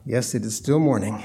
Yes, it is still morning.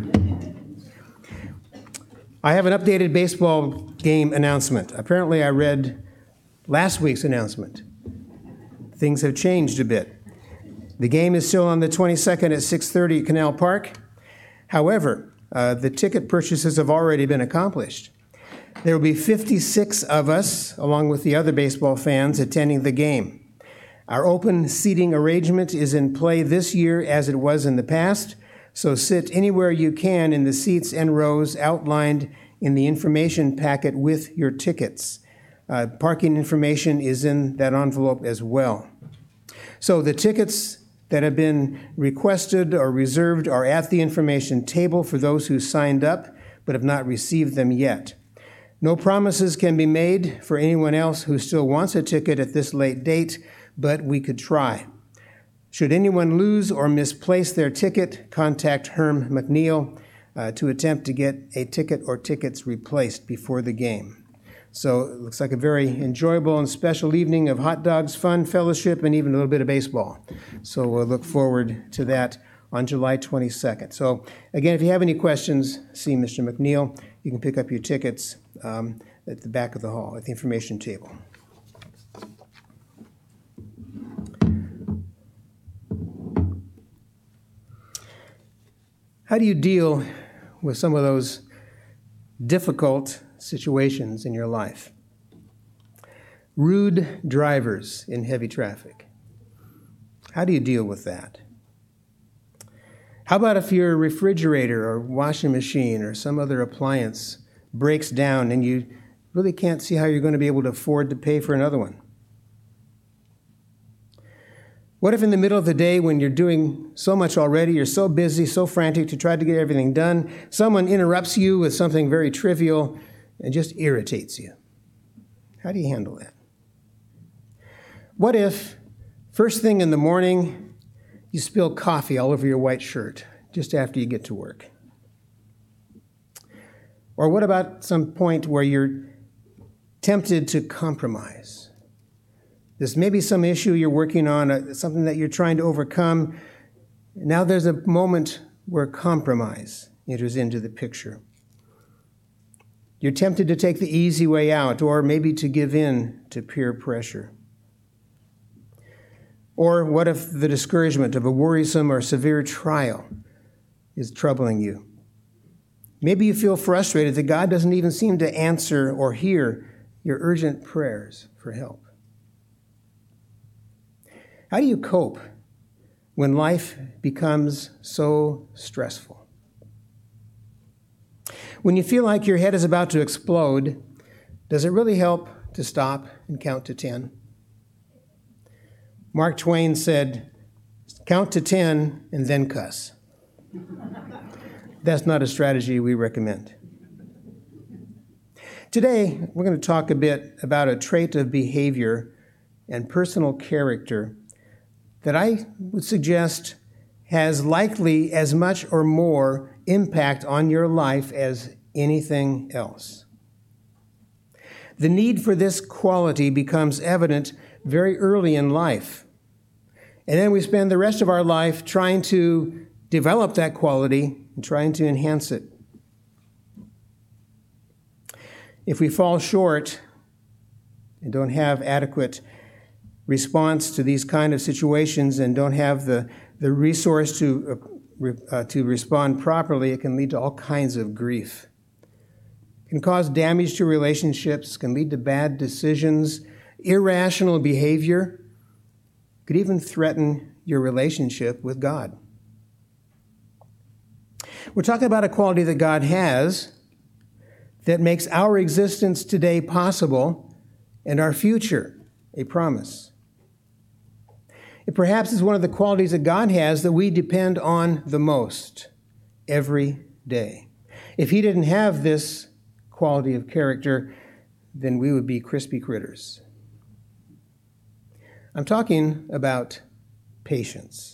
I have an updated baseball game announcement. Apparently, I read last week's announcement. Things have changed a bit. The game is still on the 22nd at 6:30 at Canal Park. However, the ticket purchases have already been accomplished. There will be 56 of us, along with the other baseball fans, attending the game. Our open seating arrangement is in play this year as it was in the past, so sit anywhere you can in the seats and rows outlined in the information packet with your tickets. Parking information is in that envelope as well. So the tickets that have been requested or reserved are at the information table for those who signed up but have not received them yet. No promises can be made for anyone else who still wants a ticket at this late date, but we could try. Should anyone lose or misplace their ticket, contact Herm McNeil to attempt to get a ticket or tickets replaced before the game. So it looks like a very enjoyable and special evening of hot dogs, fun, fellowship, and even a little bit of baseball. So we'll look forward to that on July 22nd. So again, if you have any questions, see Mr. McNeil. You can pick up your tickets at the back of the hall at the information table. How do you deal with some of those difficult situations in your life? Rude drivers in heavy traffic. How do you deal with that? How about if your refrigerator or washing machine or some other appliance breaks down and you really can't see how you're going to be able to afford to pay for another one? What if in the middle of the day when you're doing so much already, you're so busy, so frantic to try to get everything done, someone interrupts you with something very trivial and just irritates you? How do you handle that? What if first thing in the morning you spill coffee all over your white shirt just after you get to work? Or what about some point where you're tempted to compromise? There's maybe some issue you're working on, something that you're trying to overcome. Now there's a moment where compromise enters into the picture. You're tempted to take the easy way out, or maybe to give in to peer pressure. Or what if the discouragement of a worrisome or severe trial is troubling you? Maybe you feel frustrated that God doesn't even seem to answer or hear your urgent prayers for help. How do you cope when life becomes so stressful? When you feel like your head is about to explode, does it really help to stop and count to 10? Mark Twain said, "Count to 10 and then cuss." That's not a strategy we recommend. Today, we're going to talk a bit about a trait of behavior and personal character that I would suggest has likely as much or more impact on your life as anything else. The need for this quality becomes evident very early in life. And then we spend the rest of our life trying to develop that quality and trying to enhance it. If we fall short and don't have adequate response to these kind of situations and don't have the resource to respond properly, it can lead to all kinds of grief. It can cause damage to relationships, can lead to bad decisions, irrational behavior, could even threaten your relationship with God. We're talking about a quality that God has that makes our existence today possible and our future a promise. It perhaps is one of the qualities that God has that we depend on the most every day. If he didn't have this quality of character, then we would be crispy critters. I'm talking about patience.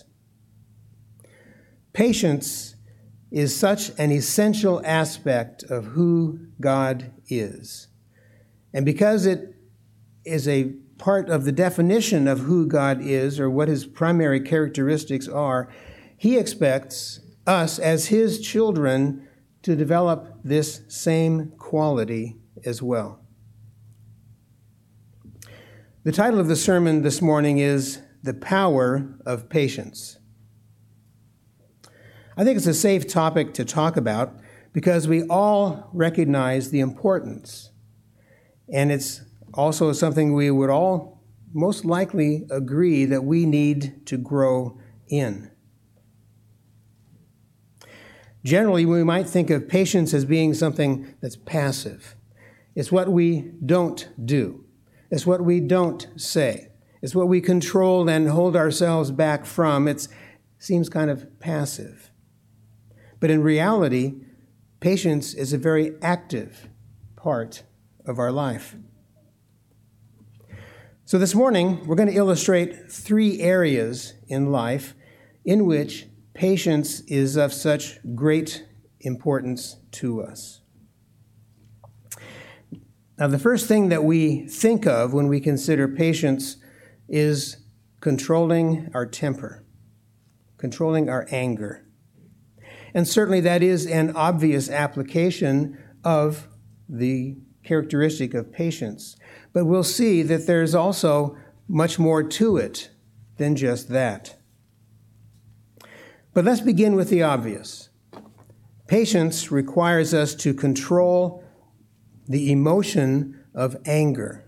Patience is such an essential aspect of who God is. And because it is a part of the definition of who God is or what his primary characteristics are, he expects us as his children to develop this same quality as well. The title of the sermon this morning is The Power of Patience. I think it's a safe topic to talk about because we all recognize the importance, and it's also something we would all most likely agree that we need to grow in. Generally, we might think of patience as being something that's passive. It's what we don't do. It's what we don't say. It's what we control and hold ourselves back from. It seems kind of passive. But in reality, patience is a very active part of our life. So this morning, we're going to illustrate 3 areas in life in which patience is of such great importance to us. Now, the first thing that we think of when we consider patience is controlling our temper, controlling our anger. And certainly that is an obvious application of the characteristic of patience. But we'll see that there's also much more to it than just that. But let's begin with the obvious. Patience requires us to control the emotion of anger.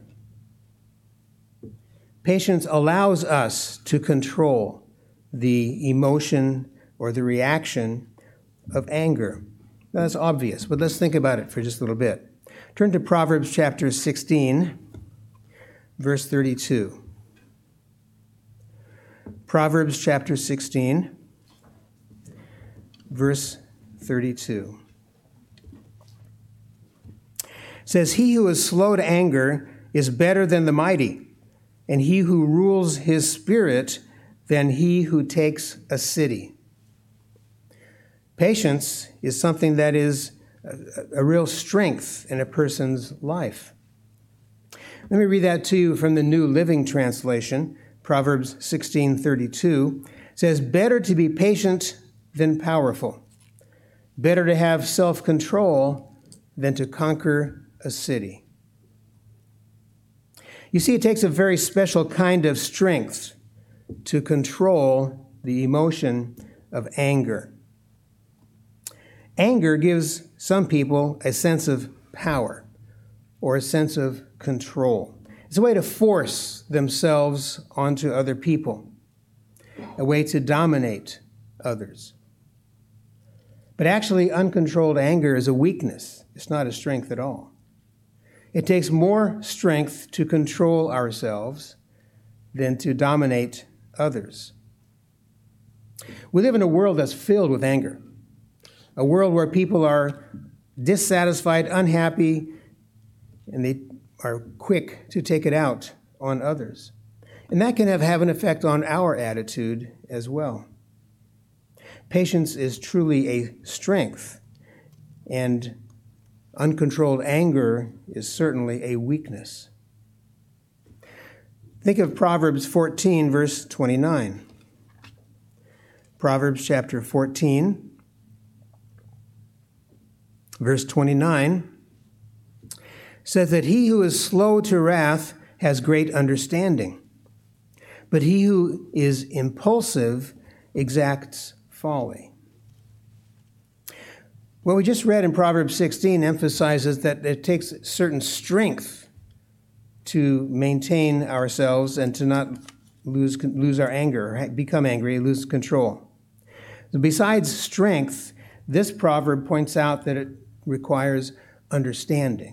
Patience allows us to control the emotion or the reaction of anger. Now, that's obvious, but let's think about it for just a little bit. Turn to Proverbs chapter 16, verse 32. Proverbs chapter 16, verse 32. It says, "He who is slow to anger is better than the mighty, and he who rules his spirit than he who takes a city." Patience is something that is a real strength in a person's life. Let me read that to you from the New Living Translation. Proverbs 16:32 says, "Better to be patient than powerful. Better to have self-control than to conquer a city." You see, it takes a very special kind of strength to control the emotion of anger. Anger gives some people a sense of power or a sense of control. It's a way to force themselves onto other people, a way to dominate others. But actually, uncontrolled anger is a weakness. It's not a strength at all. It takes more strength to control ourselves than to dominate others. We live in a world that's filled with anger, a world where people are dissatisfied, unhappy, and they are quick to take it out on others. And that can have an effect on our attitude as well. Patience is truly a strength, and uncontrolled anger is certainly a weakness. Think of Proverbs 14, verse 29. Proverbs chapter 14, verse 29 says that he who is slow to wrath has great understanding, but he who is impulsive exacts folly. What we just read in Proverbs 16 emphasizes that it takes certain strength to maintain ourselves and to not lose our anger, become angry, lose control. So besides strength, this proverb points out that it requires understanding.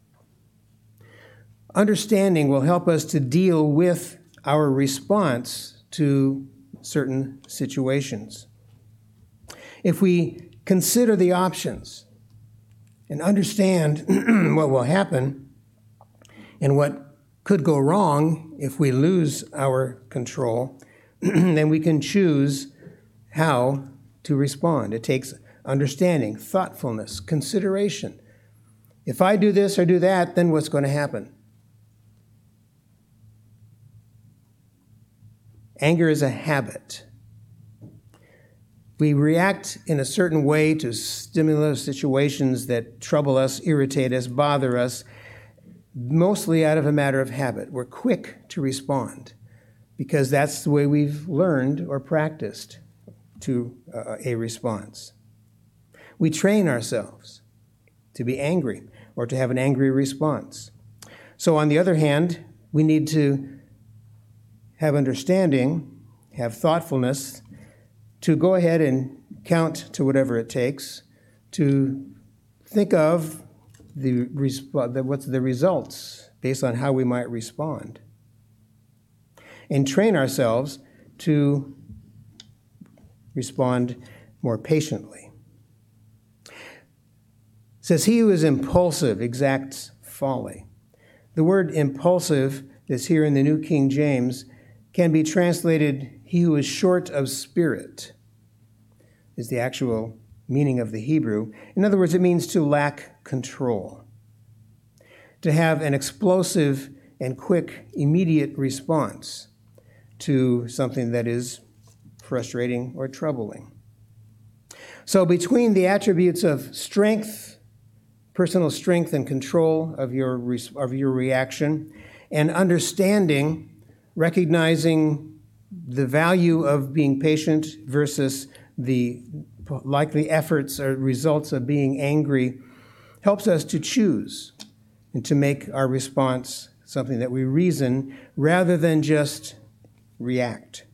Understanding will help us to deal with our response to certain situations. If we consider the options and understand what will happen and what could go wrong if we lose our control, then we can choose how to respond. It takes understanding, thoughtfulness, consideration. If I do this or do that, then what's going to happen? Anger is a habit. We react in a certain way to stimulus situations that trouble us, irritate us, bother us, mostly out of a matter of habit. We're quick to respond because that's the way we've learned or practiced to a response. We train ourselves to be angry or to have an angry response. So on the other hand, we need to have understanding, have thoughtfulness, to go ahead and count to whatever it takes, to think of what's the results based on how we might respond, and train ourselves to respond more patiently. It says, he who is impulsive exacts folly. The word impulsive that's here in the New King James can be translated, he who is short of spirit, is the actual meaning of the Hebrew. In other words, it means to lack control, to have an explosive and quick, immediate response to something that is frustrating or troubling. So between the attributes of strength, personal strength and control of your reaction, and understanding, recognizing the value of being patient versus the likely efforts or results of being angry, helps us to choose and to make our response something that we reason rather than just react.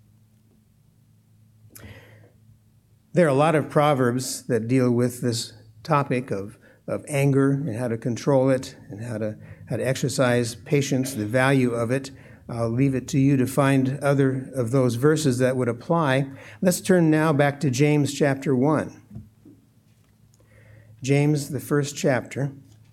There are a lot of proverbs that deal with this topic of anger and how to control it and how to exercise patience, the value of it. I'll leave it to you to find other of those verses that would apply. Let's turn now back to James chapter 1. James, the first chapter.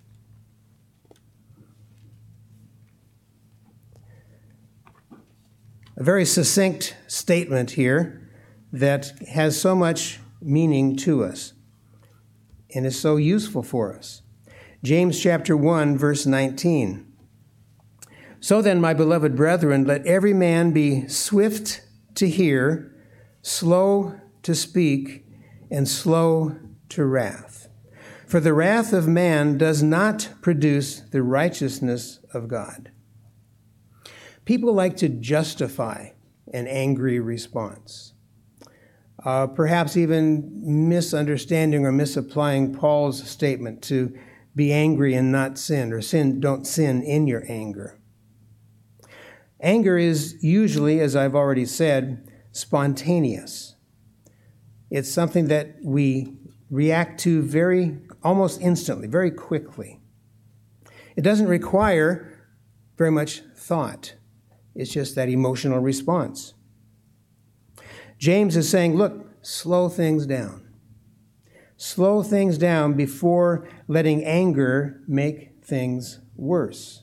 A very succinct statement here that has so much meaning to us and is so useful for us. James chapter 1, verse 19. So then, my beloved brethren, let every man be swift to hear, slow to speak, and slow to wrath. For the wrath of man does not produce the righteousness of God. People like to justify an angry response, perhaps even misunderstanding or misapplying Paul's statement to be angry and not sin, or don't sin in your anger. Anger is usually, as I've already said, spontaneous. It's something that we react to almost instantly, very quickly. It doesn't require very much thought. It's just that emotional response. James is saying, look, slow things down. Slow things down before letting anger make things worse.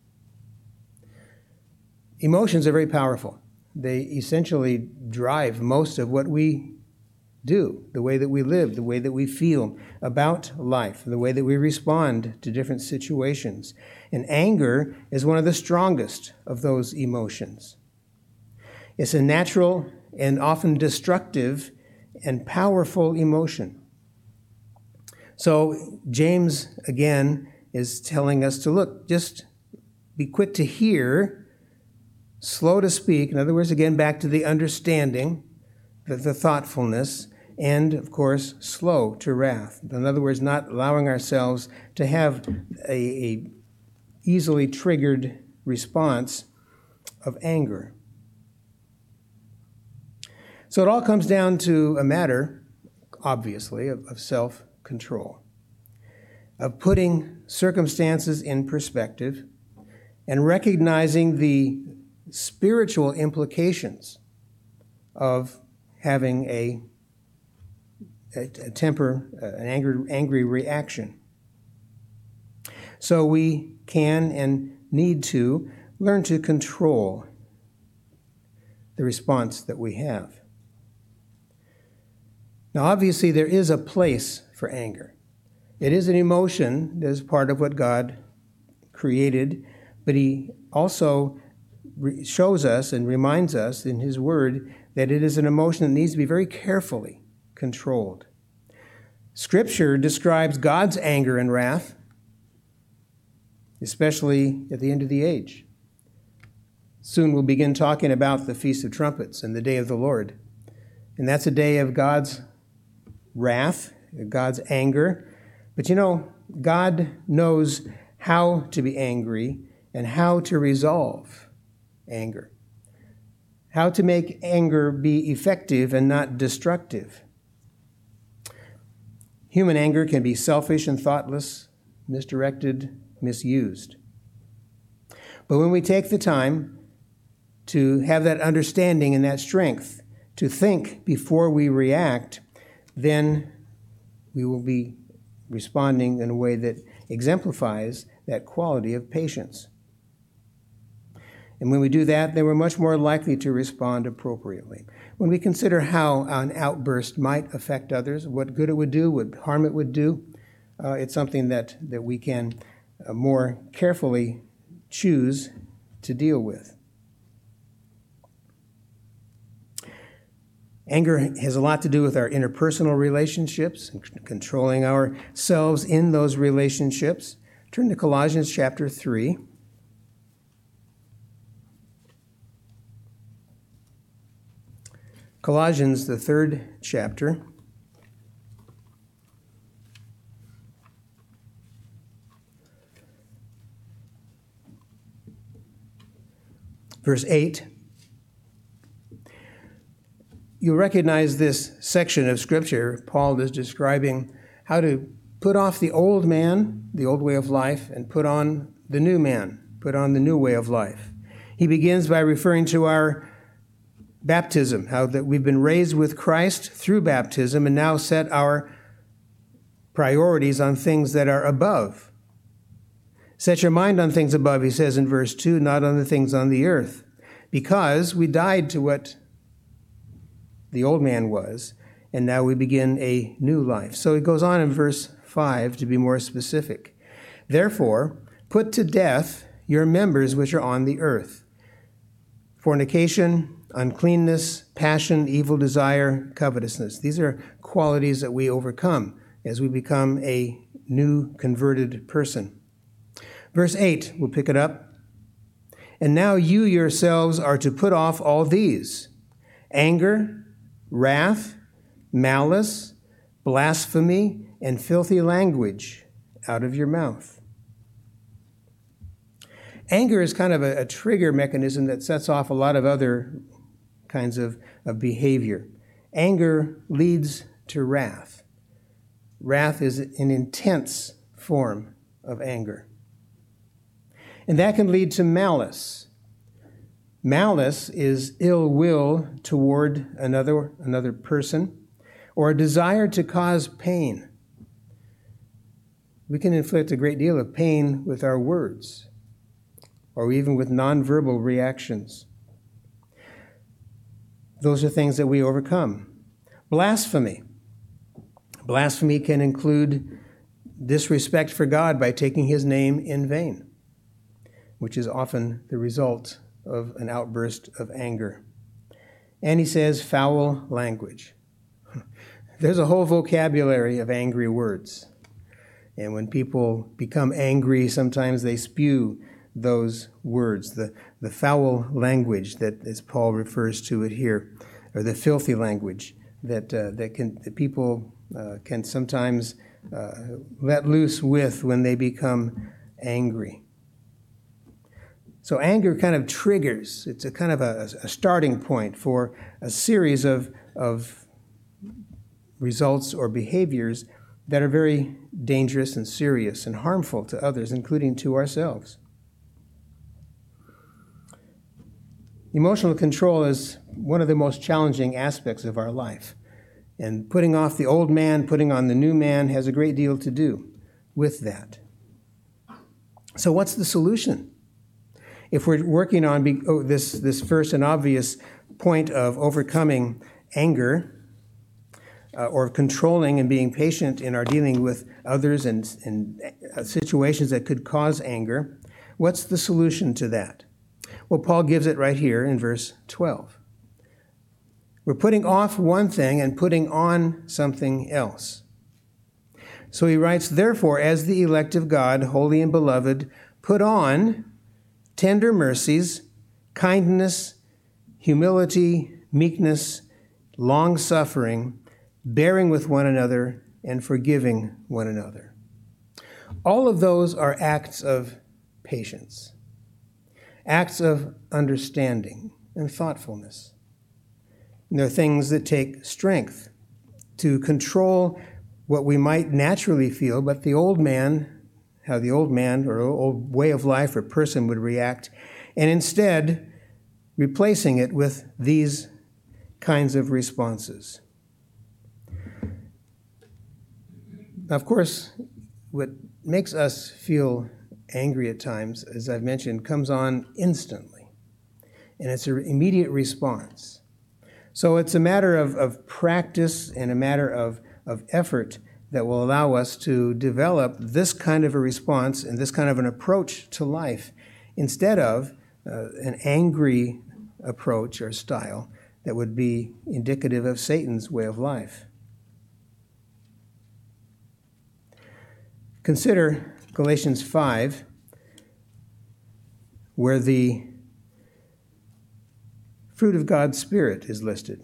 Emotions are very powerful. They essentially drive most of what we do, the way that we live, the way that we feel about life, the way that we respond to different situations. And anger is one of the strongest of those emotions. It's a natural and often destructive and powerful emotion. So James, again, is telling us to look, just be quick to hear, slow to speak. In other words, again, back to the understanding, the thoughtfulness, and, of course, slow to wrath. In other words, not allowing ourselves to have a easily triggered response of anger. So it all comes down to a matter, obviously, of self-control, of putting circumstances in perspective and recognizing the spiritual implications of having an angry reaction. So we can and need to learn to control the response that we have. Now, obviously, there is a place for anger. It is an emotion that is part of what God created, but He also shows us and reminds us in His Word that it is an emotion that needs to be very carefully controlled. Scripture describes God's anger and wrath, especially at the end of the age. Soon we'll begin talking about the Feast of Trumpets and the Day of the Lord. And that's a day of God's wrath, God's anger. But God knows how to be angry and how to resolve anger. How to make anger be effective and not destructive. Human anger can be selfish and thoughtless, misdirected, misused. But when we take the time to have that understanding and that strength to think before we react, then we will be responding in a way that exemplifies that quality of patience. And when we do that, then we're much more likely to respond appropriately. When we consider how an outburst might affect others, what good it would do, what harm it would do, it's something that we can more carefully choose to deal with. Anger has a lot to do with our interpersonal relationships and controlling ourselves in those relationships. Turn to Colossians chapter 3. Colossians, the 3rd chapter. Verse 8. You'll recognize this section of Scripture. Paul is describing how to put off the old man, the old way of life, and put on the new man, put on the new way of life. He begins by referring to our baptism, how that we've been raised with Christ through baptism and now set our priorities on things that are above. Set your mind on things above, he says in verse 2, not on the things on the earth, because we died to what the old man was, and now we begin a new life. So it goes on in verse 5 to be more specific. Therefore, put to death your members which are on the earth: fornication, uncleanness, passion, evil desire, covetousness. These are qualities that we overcome as we become a new converted person. Verse 8, we'll pick it up. And now you yourselves are to put off all these: anger, wrath, malice, blasphemy, and filthy language out of your mouth. Anger is kind of a trigger mechanism that sets off a lot of other kinds of behavior. Anger leads to wrath. Wrath is an intense form of anger. And that can lead to malice. Malice is ill will toward another person, or a desire to cause pain. We can inflict a great deal of pain with our words, or even with nonverbal reactions. Those are things that we overcome. Blasphemy. Blasphemy can include disrespect for God by taking his name in vain, which is often the result of an outburst of anger. And he says foul language. There's a whole vocabulary of angry words. And when people become angry, sometimes they spew those words, the foul language that, as Paul refers to it here, or the filthy language that people can sometimes let loose with when they become angry. So anger kind of triggers. It's a kind of a starting point for a series of results or behaviors that are very dangerous and serious and harmful to others, including to ourselves. Emotional control is one of the most challenging aspects of our life. And putting off the old man, putting on the new man has a great deal to do with that. So what's the solution? If we're working on this first and obvious point of overcoming anger, or controlling and being patient in our dealing with others and situations that could cause anger, what's the solution to that? Well, Paul gives it right here in verse 12, We're putting off one thing and putting on something else. So he writes, therefore, as the elect of God, holy and beloved, put on tender mercies, kindness, humility, meekness, long-suffering, bearing with one another, and forgiving one another. All of those are acts of patience, acts of understanding and thoughtfulness. And they're things that take strength to control what we might naturally feel, but how the old man or old way of life or person would react, and instead replacing it with these kinds of responses. Of course, what makes us feel angry at times, as I've mentioned, comes on instantly, and it's an immediate response. So it's a matter of practice and a matter of effort that will allow us to develop this kind of a response and this kind of an approach to life instead of an angry approach or style that would be indicative of Satan's way of life. Consider Galatians 5, where the fruit of God's Spirit is listed.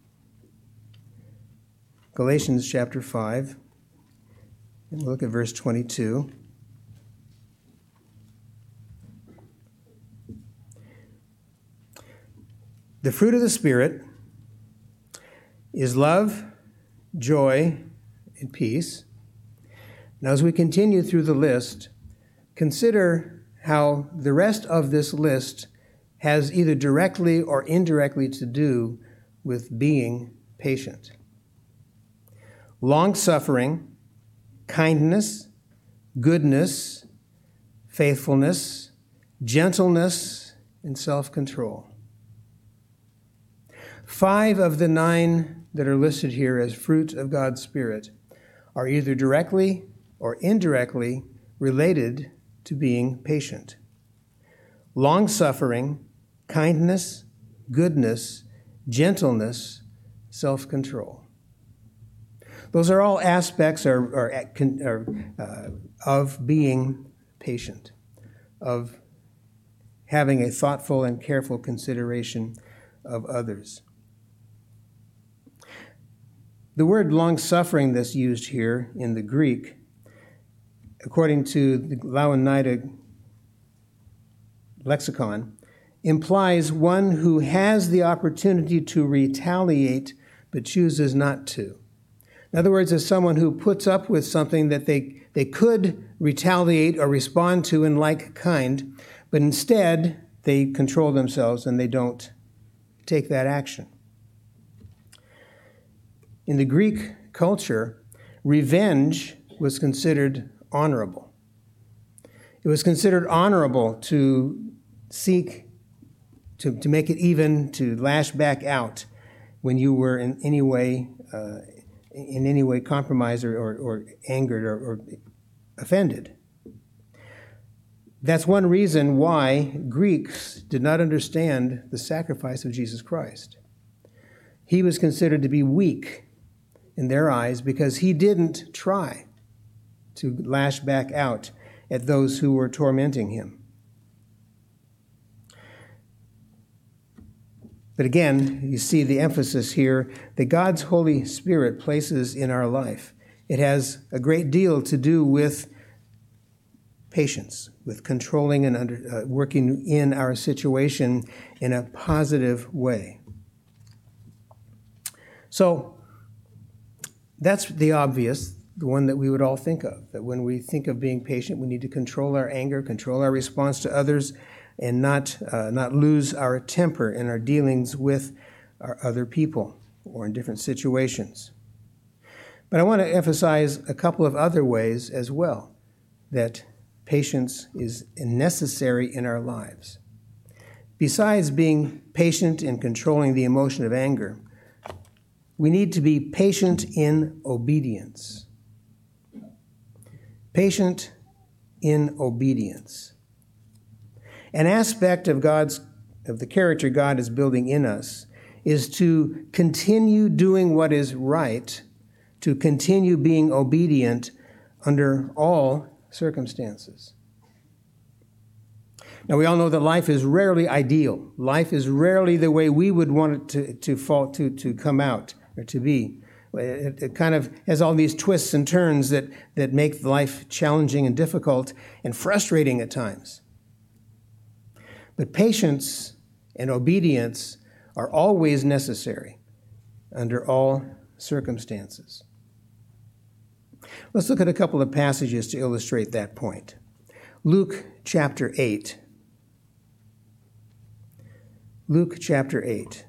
Galatians chapter 5, and we'll look at verse 22. The fruit of the Spirit is love, joy, and peace. Now, as we continue through the list, consider how the rest of this list has either directly or indirectly to do with being patient. Long-suffering, kindness, goodness, faithfulness, gentleness, and self-control. 5 of the 9 that are listed here as fruit of God's Spirit are either directly or indirectly related to being patient. Long-suffering, kindness, goodness, gentleness, self-control. Those are all aspects of being patient, of having a thoughtful and careful consideration of others. The word long-suffering that's used here in the Greek, according to the Louw-Nida lexicon, implies one who has the opportunity to retaliate but chooses not to. In other words, it's someone who puts up with something that they could retaliate or respond to in like kind, but instead they control themselves and they don't take that action. In the Greek culture, revenge was considered honorable. It was considered honorable to seek to make it even, to lash back out when you were in any way compromised or angered or offended. That's one reason why Greeks did not understand the sacrifice of Jesus Christ. He was considered to be weak in their eyes because he didn't try to lash back out at those who were tormenting him. But again, you see the emphasis here that God's Holy Spirit places in our life. It has a great deal to do with patience, with controlling and working in our situation in a positive way. So that's the obvious, the one that we would all think of, that when we think of being patient, we need to control our anger, control our response to others, and not lose our temper in our dealings with our other people or in different situations. But I want to emphasize a couple of other ways as well that patience is necessary in our lives. Besides being patient in controlling the emotion of anger, we need to be patient in obedience. Patient in obedience. An aspect of the character God is building in us is to continue doing what is right, to continue being obedient under all circumstances. Now, we all know that life is rarely ideal. Life is rarely the way we would want it to come out or to be. It kind of has all these twists and turns that make life challenging and difficult and frustrating at times. But patience and obedience are always necessary under all circumstances. Let's look at a couple of passages to illustrate that point. Luke chapter 8. Luke chapter 8.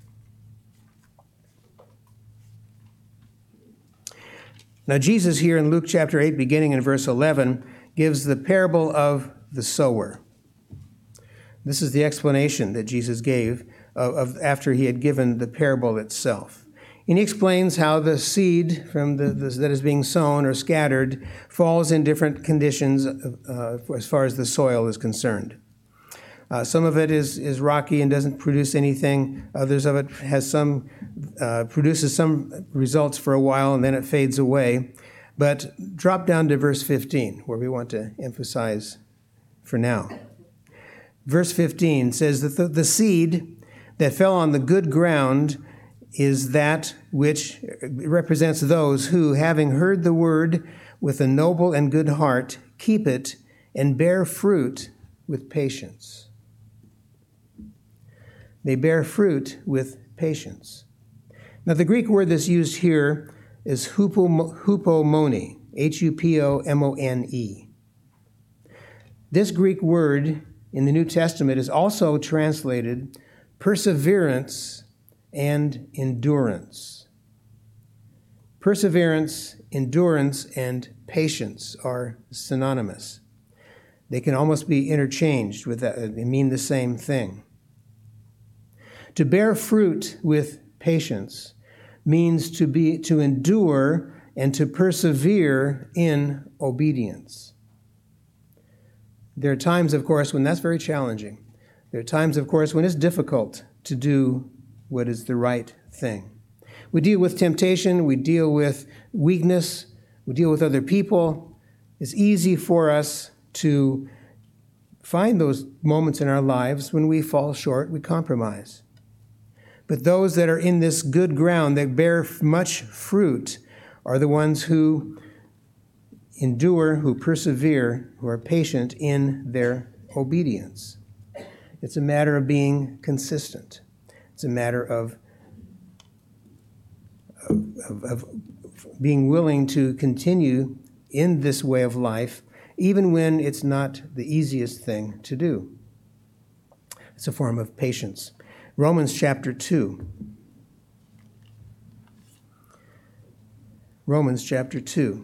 Now, Jesus here in Luke chapter 8, beginning in verse 11, gives the parable of the sower. This is the explanation that Jesus gave of after he had given the parable itself. And he explains how the seed from that is being sown or scattered falls in different conditions as far as the soil is concerned. Some of it is rocky and doesn't produce anything. Others of it has produces some results for a while and then it fades away. But drop down to verse 15, where we want to emphasize for now. Verse 15 says that the seed that fell on the good ground is that which represents those who, having heard the word with a noble and good heart, keep it and bear fruit with patience. They bear fruit with patience. Now, the Greek word that's used here is hupomone, Hupomone. This Greek word in the New Testament is also translated perseverance and endurance. Perseverance, endurance, and patience are synonymous. They can almost be interchanged with that. They mean the same thing. To bear fruit with patience means to endure and to persevere in obedience. There are times, of course, when that's very challenging. There are times, of course, when it's difficult to do what is the right thing. We deal with temptation, we deal with weakness, we deal with other people. It's easy for us to find those moments in our lives when we fall short, we compromise. But those that are in this good ground that bear much fruit are the ones who endure, who persevere, who are patient in their obedience. It's a matter of being consistent. It's a matter of being willing to continue in this way of life, even when it's not the easiest thing to do. It's a form of patience. Romans chapter 2. Romans chapter 2.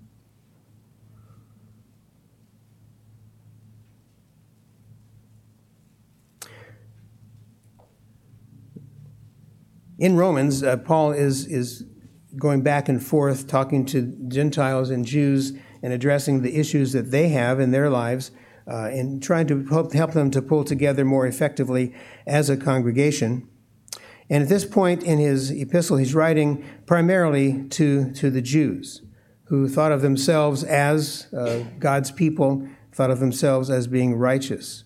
In Romans, Paul is going back and forth talking to Gentiles and Jews and addressing the issues that they have in their lives and trying to help them to pull together more effectively as a congregation. And at this point in his epistle, he's writing primarily to the Jews who thought of themselves as God's people, thought of themselves as being righteous.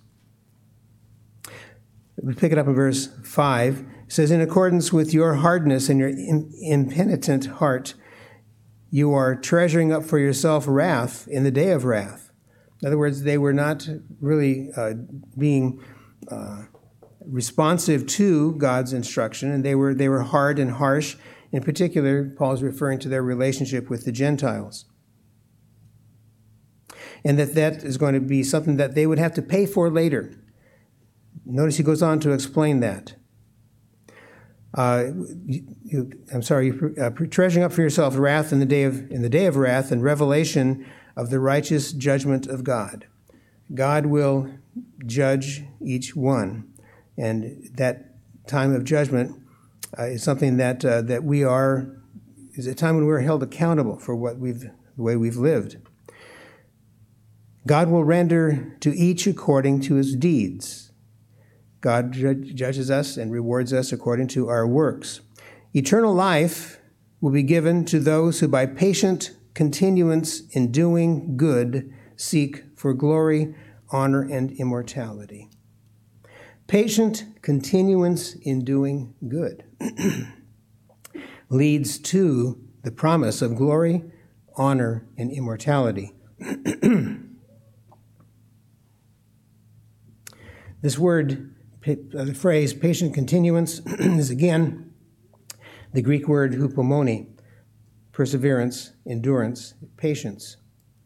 We pick it up in verse 5. It says, in accordance with your hardness and your impenitent heart, you are treasuring up for yourself wrath in the day of wrath. In other words, they were not really being responsive to God's instruction, and they were hard and harsh. In particular, Paul's referring to their relationship with the Gentiles. And that is going to be something that they would have to pay for later. Notice he goes on to explain that. Treasuring up for yourself wrath in the day of wrath and revelation of the righteous judgment of God. God will judge each one, and that time of judgment is something that is a time when we're held accountable for the way we've lived. God will render to each according to his deeds. God judges us and rewards us according to our works. Eternal life will be given to those who by patient continuance in doing good seek for glory, honor, and immortality. Patient continuance in doing good leads to the promise of glory, honor, and immortality. This word, the phrase patient continuance, is again the Greek word hupomone, perseverance, endurance, patience.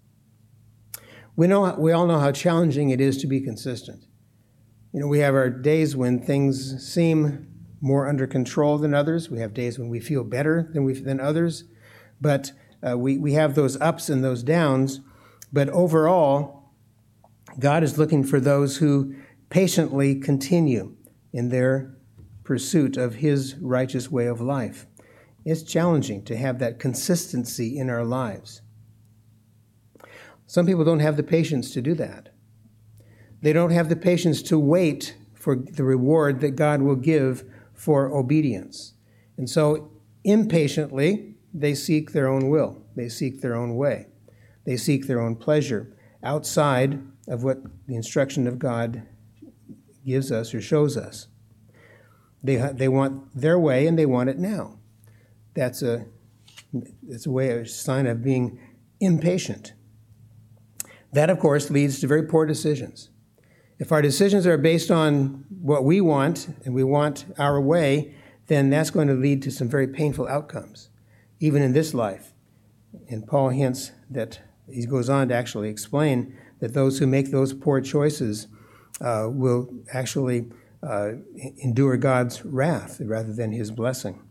We all know how challenging it is to be consistent. We have our days when things seem more under control than others. We have days when we feel better than others. But we have those ups and those downs. But overall, God is looking for those who patiently continue in their pursuit of his righteous way of life. It's challenging to have that consistency in our lives. Some people don't have the patience to do that. They don't have the patience to wait for the reward that God will give for obedience. And so impatiently, they seek their own will. They seek their own way. They seek their own pleasure outside of what the instruction of God gives us or shows us. They want their way and they want it now. It's a sign of being impatient. That, of course, leads to very poor decisions. If our decisions are based on what we want and we want our way, then that's going to lead to some very painful outcomes, even in this life. And Paul hints that he goes on to actually explain that those who make those poor choices will actually endure God's wrath rather than his blessing.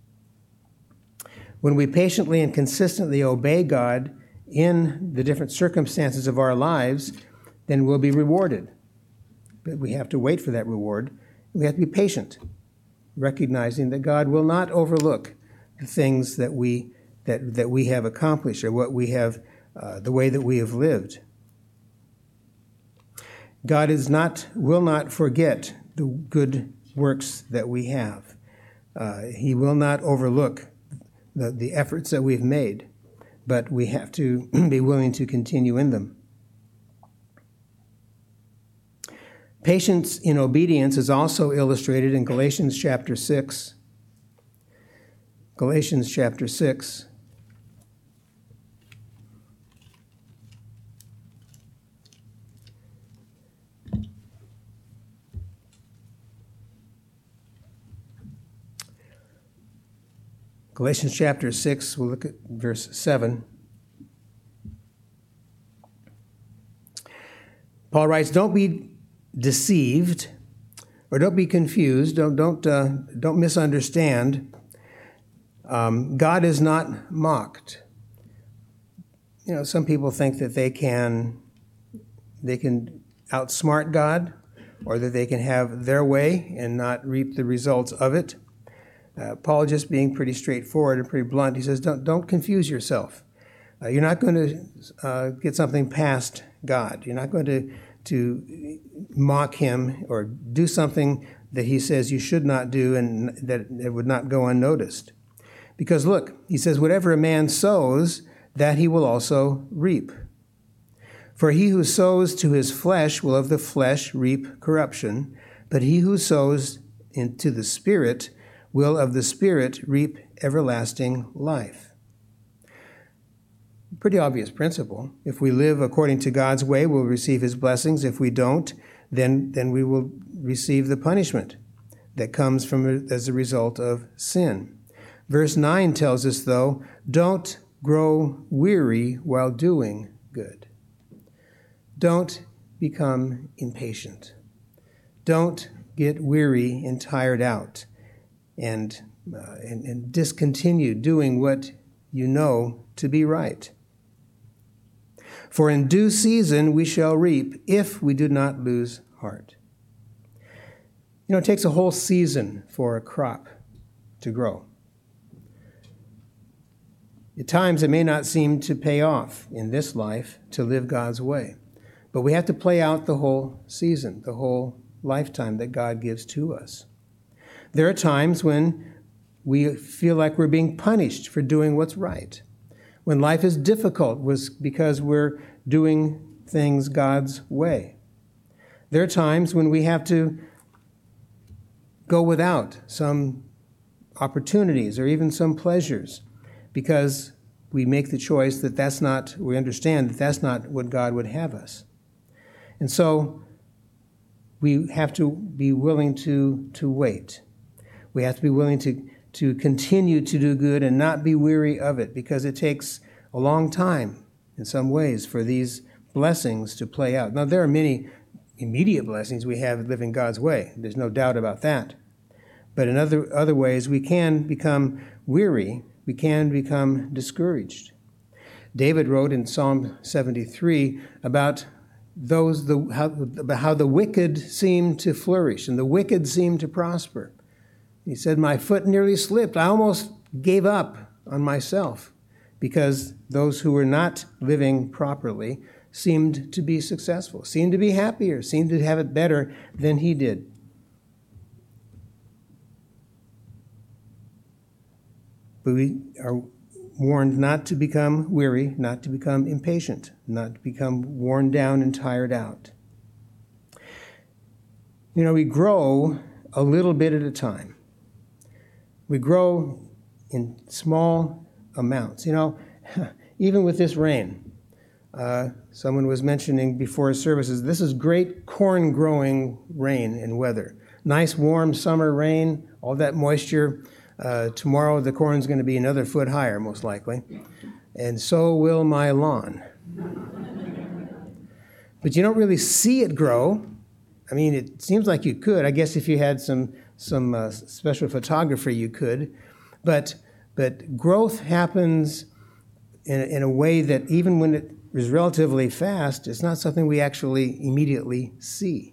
When we patiently and consistently obey God in the different circumstances of our lives, then we'll be rewarded. But we have to wait for that reward. We have to be patient, recognizing that God will not overlook the things that we have accomplished or what we have, the way that we have lived. God will not forget the good works that we have. He will not overlook the efforts that we've made, but we have to be willing to continue in them. Patience in obedience is also illustrated in Galatians chapter 6. Galatians chapter 6. Galatians chapter 6, we'll look at verse 7. Paul writes, "Don't be deceived, or don't be confused. Don't misunderstand. God is not mocked." Some people think that they can outsmart God, or that they can have their way and not reap the results of it. Paul, just being pretty straightforward and pretty blunt, he says, don't confuse yourself. You're not going to get something past God. You're not going to mock him or do something that he says you should not do and that it would not go unnoticed. Because look, he says, whatever a man sows, that he will also reap. For he who sows to his flesh will of the flesh reap corruption, but he who sows into the Spirit will of the Spirit reap everlasting life. Pretty obvious principle. If we live according to God's way, we'll receive his blessings. If we don't, then we will receive the punishment that comes from as a result of sin. Verse 9 tells us, though, don't grow weary while doing good. Don't become impatient. Don't get weary and tired out and discontinue doing what you know to be right. For in due season we shall reap if we do not lose heart. It takes a whole season for a crop to grow. At times it may not seem to pay off in this life to live God's way, but we have to play out the whole season, the whole lifetime that God gives to us. There are times when we feel like we're being punished for doing what's right. When life is difficult was because we're doing things God's way. There are times when we have to go without some opportunities or even some pleasures because we make the choice that we understand that that's not what God would have us. And so we have to be willing to wait. We have to be willing to continue to do good and not be weary of it, because it takes a long time in some ways for these blessings to play out. Now, there are many immediate blessings we have living God's way. There's no doubt about that. But in other ways, we can become weary. We can become discouraged. David wrote in Psalm 73 about how the wicked seem to flourish and the wicked seem to prosper. He said, "My foot nearly slipped. I almost gave up on myself because those who were not living properly seemed to be successful, seemed to be happier, seemed to have it better than he did." But we are warned not to become weary, not to become impatient, not to become worn down and tired out. We grow a little bit at a time. We grow in small amounts. Even with this rain, someone was mentioning before services, this is great corn growing rain and weather. Nice warm summer rain, all that moisture. Tomorrow the corn's going to be another foot higher, most likely. And so will my lawn. But you don't really see it grow. I mean, it seems like you could. I guess if you had some special photography, you could. But growth happens in a way that even when it is relatively fast, it's not something we actually immediately see.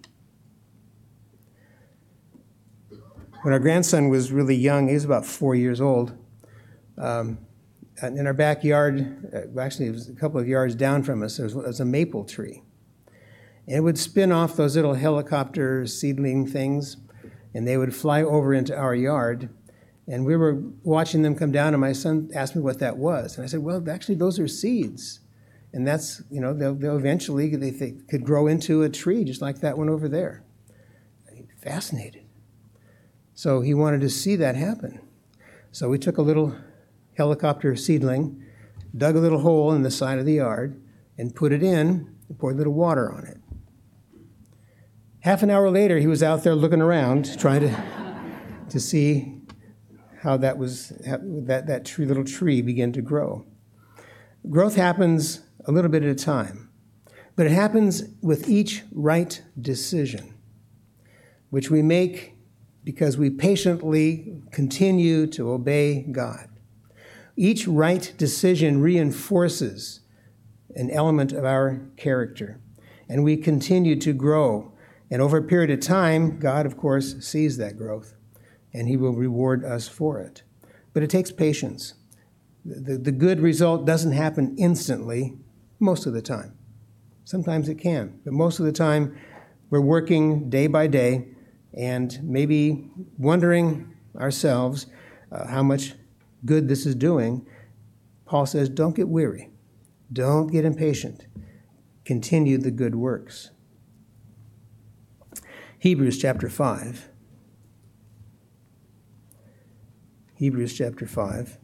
When our grandson was really young, he was about 4 years old, in our backyard, actually it was a couple of yards down from us, there was a maple tree. And it would spin off those little helicopter seedling things, and they would fly over into our yard. And we were watching them come down, and my son asked me what that was. And I said, well, actually, those are seeds. And that's, they'll eventually, they could grow into a tree just like that one over there. Fascinated. So he wanted to see that happen. So we took a little helicopter seedling, dug a little hole in the side of the yard, and put it in, and poured a little water on it. Half an hour later, he was out there looking around, trying to see how that little tree began to grow. Growth happens a little bit at a time, but it happens with each right decision, which we make because we patiently continue to obey God. Each right decision reinforces an element of our character, and we continue to grow. And over a period of time, God, of course, sees that growth, and he will reward us for it. But it takes patience. The good result doesn't happen instantly most of the time. Sometimes it can, but most of the time we're working day by day and maybe wondering ourselves how much good this is doing. Paul says, don't get weary. Don't get impatient. Continue the good works. Hebrews chapter 5. Hebrews chapter 5.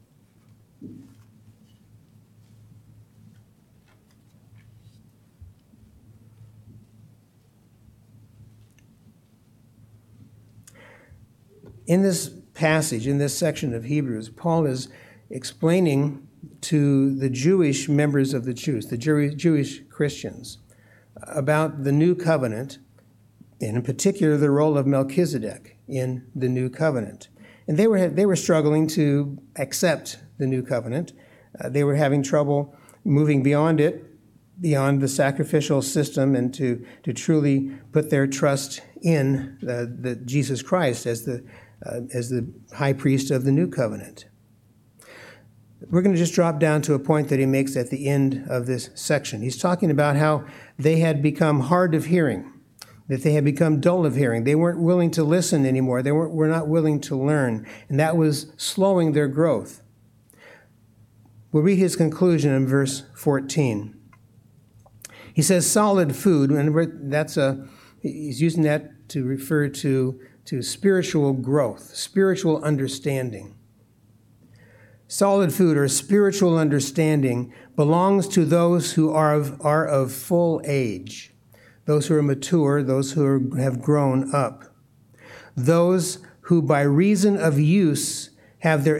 In this passage, in this section of Hebrews, Paul is explaining to the Jewish members of the Jews, the Jewish Christians, about the new covenant, and in particular the role of Melchizedek in the new covenant. And they were struggling to accept the new covenant. They were having trouble moving beyond it, beyond the sacrificial system, and to truly put their trust in the Jesus Christ as the high priest of the new covenant. We're going to just drop down to a point that he makes at the end of this section. He's talking about how they had become hard of hearing. that they had become dull of hearing. They weren't willing to listen anymore. They were not willing to learn, and that was slowing their growth. We'll read his conclusion in verse 14. He says solid food, and he's using that to refer to spiritual growth, spiritual understanding. Solid food or spiritual understanding belongs to those who are of full age, those who are mature, those who have grown up, those who by reason of use have their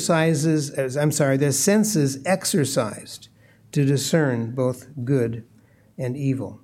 senses exercised to discern both good and evil.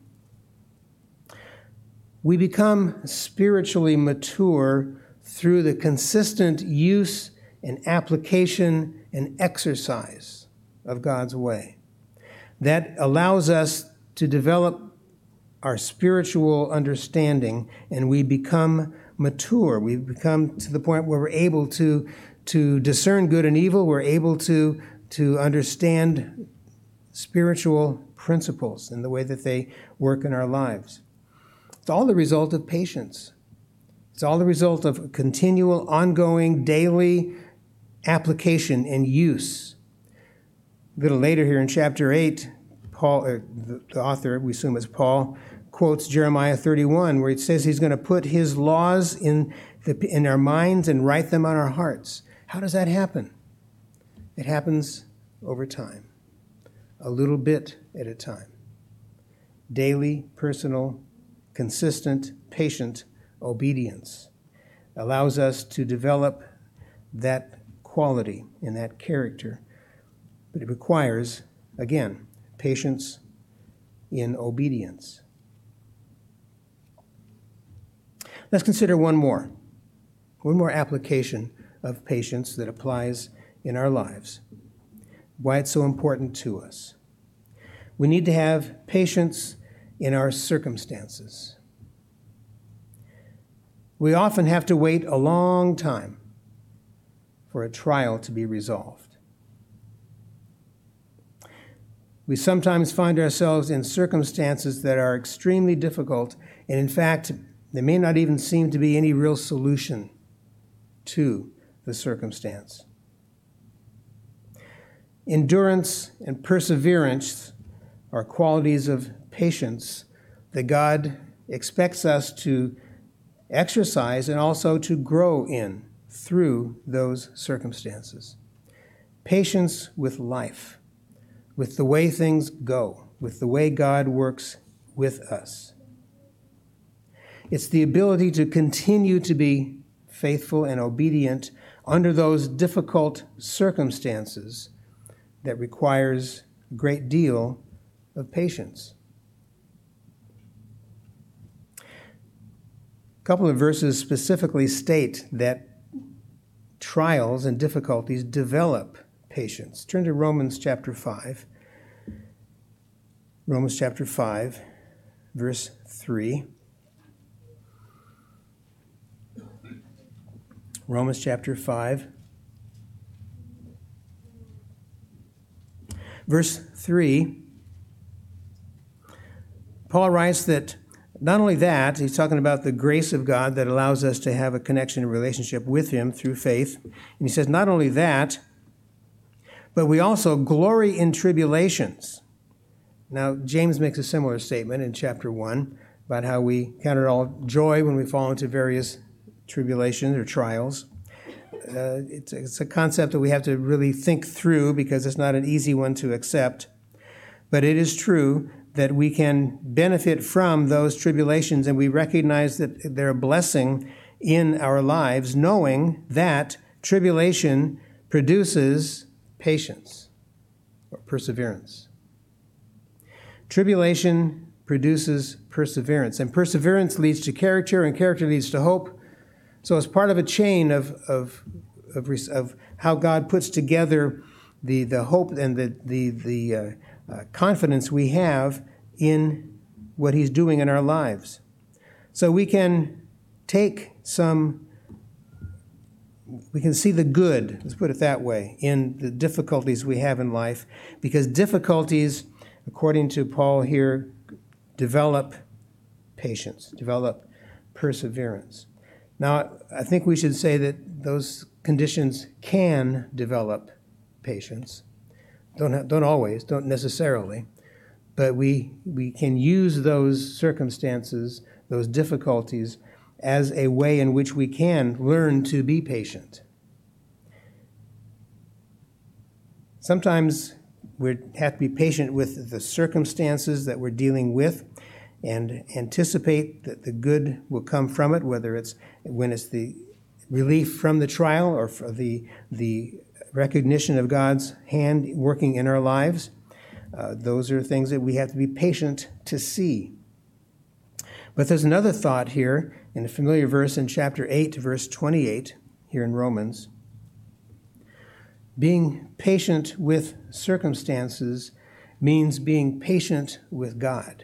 We become spiritually mature through the consistent use and application and exercise of God's way. That allows us to develop our spiritual understanding, and we become mature. We become to the point where we're able to discern good and evil. We're able to understand spiritual principles and the way that they work in our lives. It's all the result of patience. It's all the result of continual, ongoing, daily application and use. A little later here in chapter 8, Paul, the author, we assume is Paul, quotes Jeremiah 31, where it says he's going to put his laws in our minds and write them on our hearts. How does that happen? It happens over time, a little bit at a time. Daily, personal, consistent, patient obedience allows us to develop that quality and that character. But it requires, again, patience in obedience. Let's consider one more application of patience that applies in our lives. Why it's so important to us. We need to have patience in our circumstances. We often have to wait a long time for a trial to be resolved. We sometimes find ourselves in circumstances that are extremely difficult, and in fact, there may not even seem to be any real solution to the circumstance. Endurance and perseverance are qualities of patience that God expects us to exercise and also to grow in through those circumstances. Patience with life, with the way things go, with the way God works with us. It's the ability to continue to be faithful and obedient under those difficult circumstances that requires a great deal of patience. A couple of verses specifically state that trials and difficulties develop patience. Turn to Romans chapter 5. Romans chapter 5, verse 3. Romans chapter 5, verse 3. Paul writes that not only that, he's talking about the grace of God that allows us to have a connection and relationship with him through faith. And he says not only that, but we also glory in tribulations. Now, James makes a similar statement in chapter 1 about how we count it all joy when we fall into various tribulations or trials. It's a concept that we have to really think through because it's not an easy one to accept. But it is true that we can benefit from those tribulations, and we recognize that they're a blessing in our lives, knowing that tribulation produces patience or perseverance. Tribulation produces perseverance, and perseverance leads to character, and character leads to hope. So it's part of a chain of how God puts together the hope and the confidence we have in what he's doing in our lives. So we can we can see the good, let's put it that way, in the difficulties we have in life, because difficulties, according to Paul here, develop patience, develop perseverance. Now, I think we should say that those conditions can develop patience. Don't always, don't necessarily, but we can use those circumstances, those difficulties, as a way in which we can learn to be patient. Sometimes we have to be patient with the circumstances that we're dealing with and anticipate that the good will come from it, whether it's when it's the relief from the trial or for the recognition of God's hand working in our lives. Those are things that we have to be patient to see. But there's another thought here in a familiar verse in chapter 8, verse 28, here in Romans. Being patient with circumstances means being patient with God.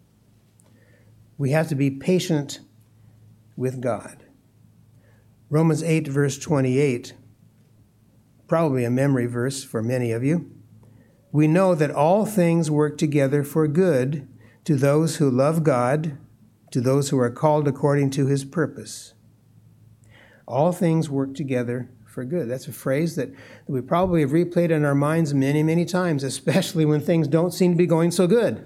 We have to be patient with God. Romans 8, verse 28, probably a memory verse for many of you. We know that all things work together for good to those who love God, to those who are called according to his purpose. All things work together for good. That's a phrase that we probably have replayed in our minds many, many times, especially when things don't seem to be going so good.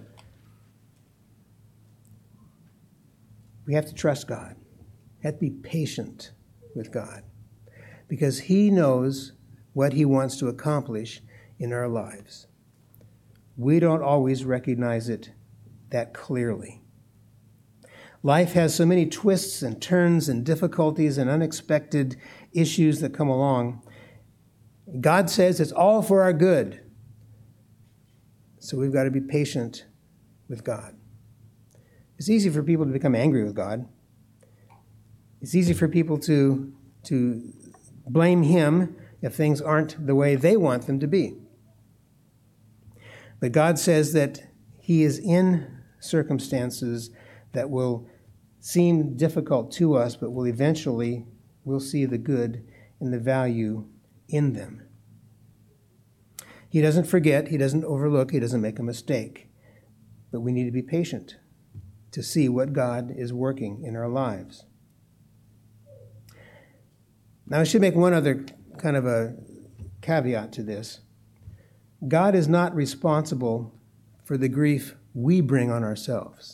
We have to trust God. We have to be patient with God because he knows what he wants to accomplish in our lives. We don't always recognize it that clearly. Life has so many twists and turns and difficulties and unexpected issues that come along. God says it's all for our good. So we've got to be patient with God. It's easy for people to become angry with God. It's easy for people to blame him if things aren't the way they want them to be. But God says that he is in circumstances that will seem difficult to us, but will eventually, we'll see the good and the value in them. He doesn't forget, he doesn't overlook, he doesn't make a mistake. But we need to be patient to see what God is working in our lives. Now, I should make one other kind of a caveat to this. God is not responsible for the grief we bring on ourselves.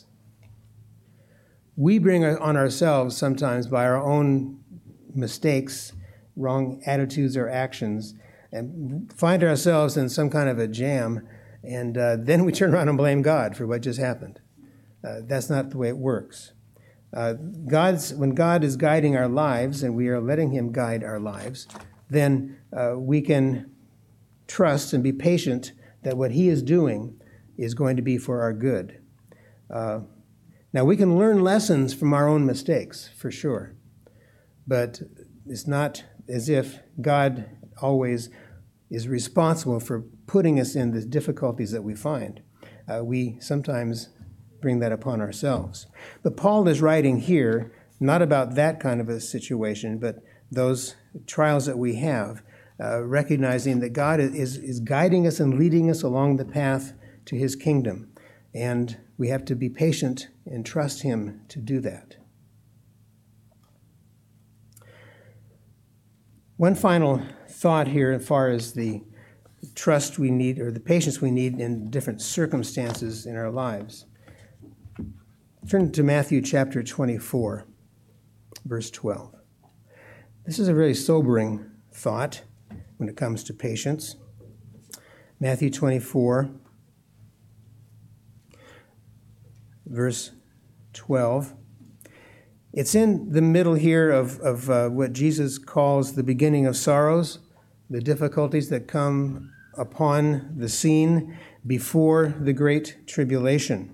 We bring on ourselves sometimes by our own mistakes, wrong attitudes or actions, and find ourselves in some kind of a jam, and then we turn around and blame God for what just happened. That's not the way it works. When God is guiding our lives, and we are letting him guide our lives, then we can trust and be patient that what he is doing is going to be for our good. Now, we can learn lessons from our own mistakes, for sure. But it's not as if God always is responsible for putting us in the difficulties that we find. We sometimes bring that upon ourselves. But Paul is writing here not about that kind of a situation, but those trials that we have, recognizing that God is guiding us and leading us along the path to his kingdom. And we have to be patient and trust him to do that. One final thought here as far as the trust we need or the patience we need in different circumstances in our lives. Turn to Matthew chapter 24, verse 12. This is a very sobering thought when it comes to patience. Matthew 24, verse 12. It's in the middle here of what Jesus calls the beginning of sorrows, the difficulties that come upon the scene before the great tribulation.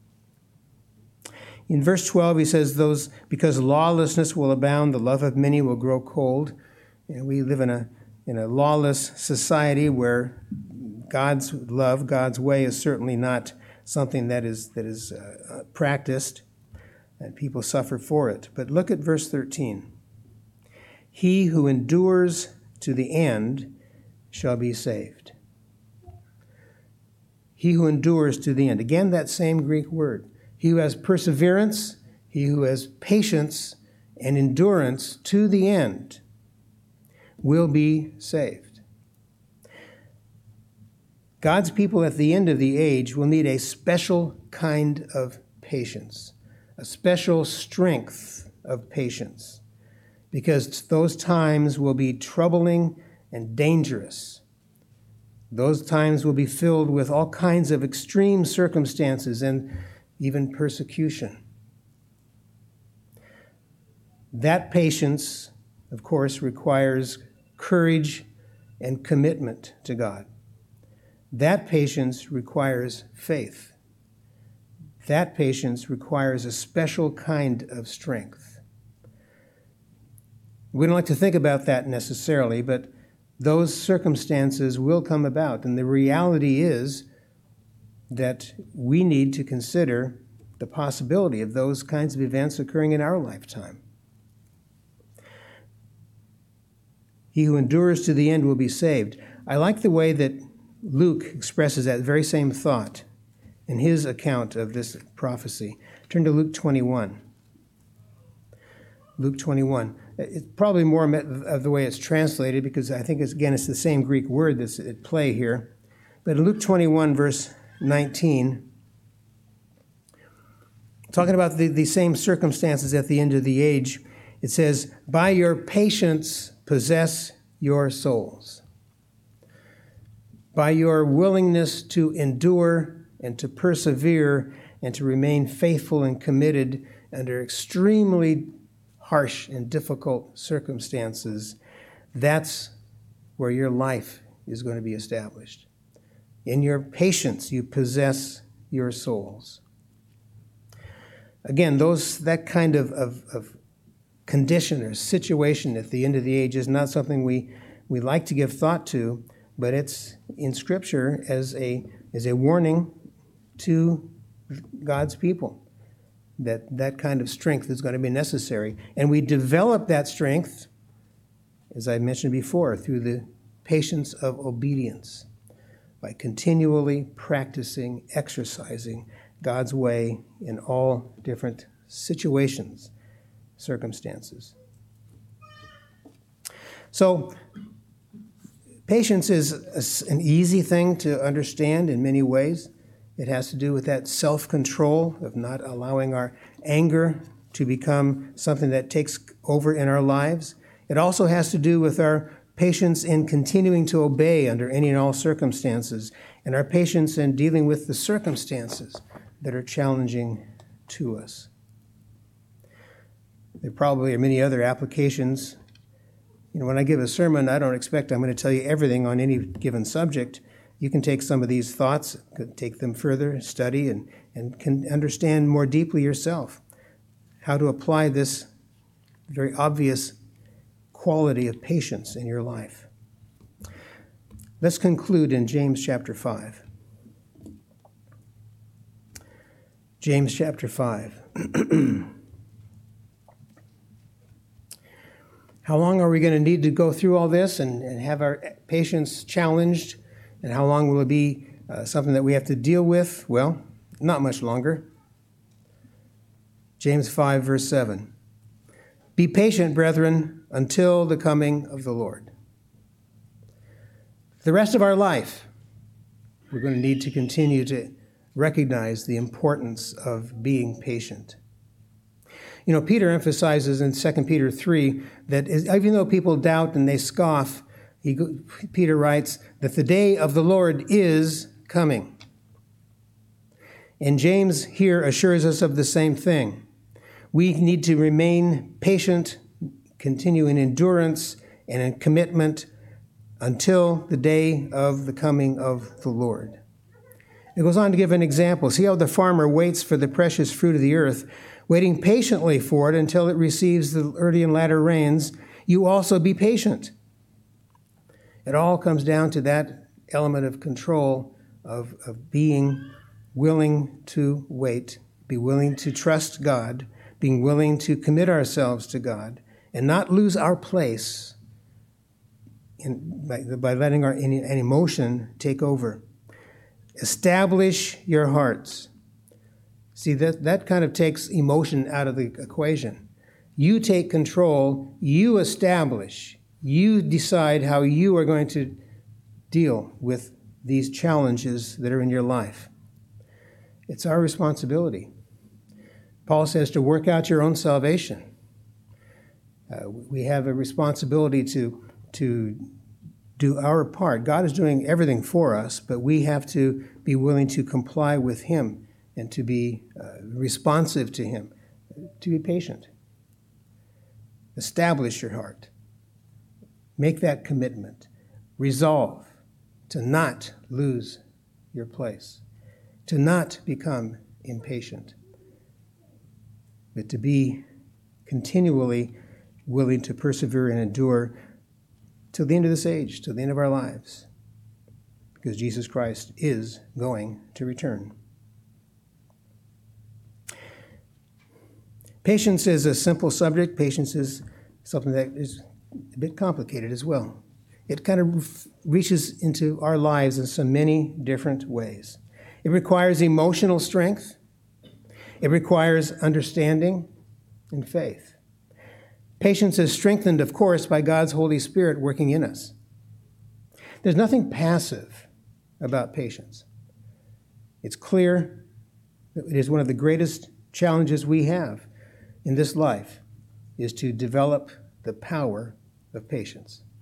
In verse 12, he says, because lawlessness will abound, the love of many will grow cold. And we live in a lawless society where God's love, God's way is certainly not something that is practiced, and people suffer for it. But look at verse 13. He who endures to the end shall be saved. He who endures to the end. Again, that same Greek word. He He who has perseverance, he who has patience and endurance to the end will be saved. God's people at the end of the age will need a special kind of patience, a special strength of patience, because those times will be troubling and dangerous. Those times will be filled with all kinds of extreme circumstances and even persecution. That patience, of course, requires courage and commitment to God. That patience requires faith. That patience requires a special kind of strength. We don't like to think about that necessarily, but those circumstances will come about. And the reality is that we need to consider the possibility of those kinds of events occurring in our lifetime. He who endures to the end will be saved. I like the way that Luke expresses that very same thought in his account of this prophecy. Turn to Luke 21. Luke 21. It's probably more of the way it's translated, because I think, it's the same Greek word that's at play here. But in Luke 21, verse 19, talking about the same circumstances at the end of the age, it says, "By your patience possess your souls." By your willingness to endure and to persevere and to remain faithful and committed under extremely harsh and difficult circumstances, that's where your life is going to be established. In your patience, you possess your souls. Again, that kind of condition or situation at the end of the age is not something we like to give thought to, but it's in Scripture as a warning to God's people that kind of strength is going to be necessary. And we develop that strength, as I mentioned before, through the patience of obedience, by continually practicing, exercising God's way in all different situations, circumstances. So, patience is an easy thing to understand in many ways. It has to do with that self-control of not allowing our anger to become something that takes over in our lives. It also has to do with our patience in continuing to obey under any and all circumstances, and our patience in dealing with the circumstances that are challenging to us. There probably are many other applications. When I give a sermon, I don't expect I'm going to tell you everything on any given subject. You can take some of these thoughts, take them further, study, and can understand more deeply yourself how to apply this very obvious quality of patience in your life. Let's conclude in James chapter 5. James chapter 5. How long are we going to need to go through all this and have our patience challenged? And how long will it be something that we have to deal with? Well, not much longer. James 5, verse 7. Be patient, brethren, until the coming of the Lord. The rest of our life, we're going to need to continue to recognize the importance of being patient. Peter emphasizes in 2 Peter 3 that even though people doubt and they scoff, Peter writes that the day of the Lord is coming. And James here assures us of the same thing. We need to remain patient, continue in endurance and in commitment until the day of the coming of the Lord. It goes on to give an example. See how the farmer waits for the precious fruit of the earth, waiting patiently for it until it receives the early and latter rains. You also be patient. It all comes down to that element of control, of being willing to wait, be willing to trust God, being willing to commit ourselves to God, and not lose our place by letting an emotion take over. Establish your hearts. See, that kind of takes emotion out of the equation. You take control, you establish, you decide how you are going to deal with these challenges that are in your life. It's our responsibility. Paul says to work out your own salvation. We have a responsibility to do our part. God is doing everything for us, but we have to be willing to comply with him and to be responsive to him, to be patient. Establish your heart. Make that commitment. Resolve to not lose your place, to not become impatient, but to be continually willing to persevere and endure till the end of this age, till the end of our lives, because Jesus Christ is going to return. Patience is a simple subject. Patience is something that is a bit complicated as well. It kind of reaches into our lives in so many different ways. It requires emotional strength. It requires understanding and faith. Patience is strengthened, of course, by God's Holy Spirit working in us. There's nothing passive about patience. It's clear that it is one of the greatest challenges we have in this life is to develop the power of patience.